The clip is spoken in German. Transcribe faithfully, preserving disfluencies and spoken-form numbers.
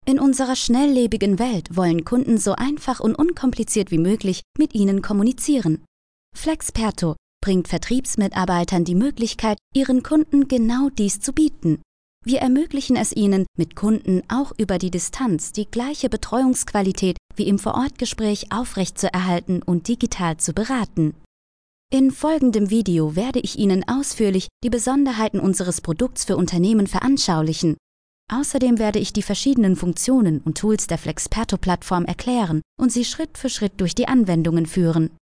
In unserer schnelllebigen Welt wollen Kunden so einfach und unkompliziert wie möglich mit ihnen kommunizieren. Flexperto bringt Vertriebsmitarbeitern die Möglichkeit, ihren Kunden genau dies zu bieten. Wir ermöglichen es ihnen, mit Kunden auch über die Distanz die gleiche Betreuungsqualität wie im Vorortgespräch aufrechtzuerhalten und digital zu beraten. In folgendem Video werde ich Ihnen ausführlich die Besonderheiten unseres Produkts für Unternehmen veranschaulichen. Außerdem werde ich die verschiedenen Funktionen und Tools der Flexperto-Plattform erklären und Sie Schritt für Schritt durch die Anwendungen führen.